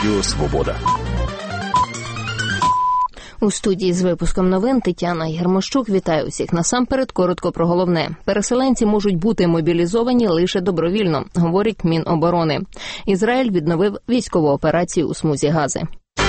Радіо Свобода. У студії з випуском новин Тетяна Єрмощук. Вітаю усіх. Насамперед, коротко про головне. Переселенці можуть бути мобілізовані лише добровільно, говорить Міноборони. Ізраїль відновив військову операцію у смузі Гази.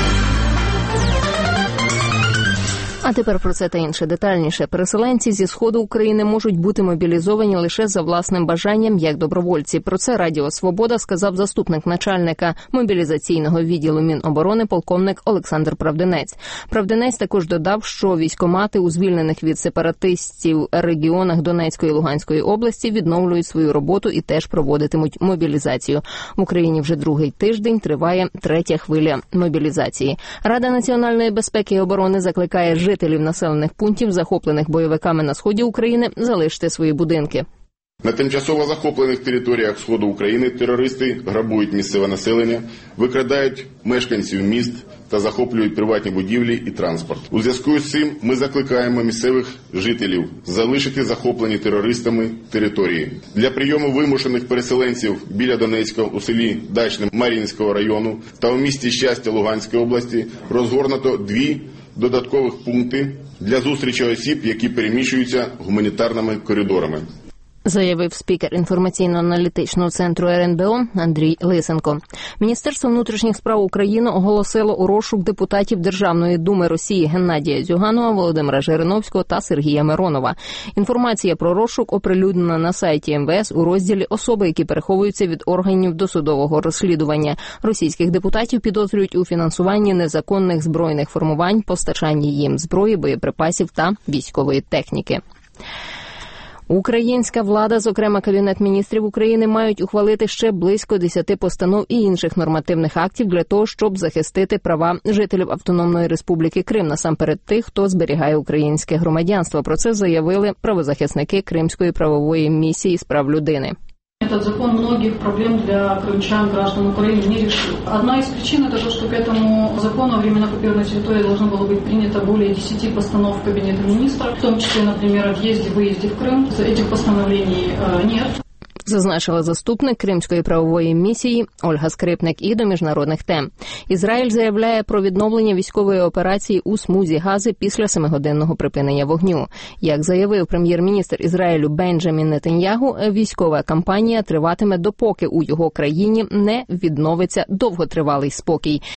А тепер про це та інше детальніше. Переселенці зі Сходу України можуть бути мобілізовані лише за власним бажанням, як добровольці. Про це Радіо Свобода сказав заступник начальника мобілізаційного відділу Міноборони полковник Олександр Правдинець. Правдинець також додав, що військкомати у звільнених від сепаратистів регіонах Донецької і Луганської області відновлюють свою роботу і теж проводитимуть мобілізацію. В Україні вже другий тиждень триває третя хвиля мобілізації. Рада національної безпеки і оборони закликає жителів населених пунктів, захоплених бойовиками на сході України, залишити свої будинки. На тимчасово захоплених територіях Сходу України терористи грабують місцеве населення, викрадають мешканців міст та захоплюють приватні будівлі і транспорт. У зв'язку з цим ми закликаємо місцевих жителів залишити захоплені терористами території. Для прийому вимушених переселенців біля Донецька у селі Дачне Мар'їнського району та у місті Щастя Луганської області розгорнуто 2 додаткових пункти для зустрічі осіб, які переміщуються гуманітарними коридорами, заявив спікер інформаційно-аналітичного центру РНБО Андрій Лисенко. Міністерство внутрішніх справ України оголосило у розшук депутатів Державної думи Росії Геннадія Зюганова, Володимира Жириновського та Сергія Миронова. Інформація про розшук оприлюднена на сайті МВС у розділі «Особи, які переховуються від органів досудового розслідування». Російських депутатів підозрюють у фінансуванні незаконних збройних формувань, постачанні їм зброї, боєприпасів та військової техніки. Українська влада, зокрема Кабінет міністрів України, мають ухвалити ще близько 10 постанов і інших нормативних актів для того, щоб захистити права жителів Автономної Республіки Крим, насамперед тих, хто зберігає українське громадянство. Про це заявили правозахисники Кримської правової місії з прав людини. Этот закон многих проблем для крымчан, граждан Украины не решил. Одна из причин – это то, что к этому закону временно оккупированной территории должно было быть принято более 10 постанов Кабинета министров, в том числе, например, о въезде-выезде в Крым. Этих постановлений нет. Зазначила заступник Кримської правової місії Ольга Скрипник. І до міжнародних тем. Ізраїль заявляє про відновлення військової операції у смузі Гази після 7-годинного припинення вогню. Як заявив прем'єр-міністр Ізраїлю Бенджамін Нетаньягу, військова кампанія триватиме допоки у його країні не відновиться довготривалий спокій.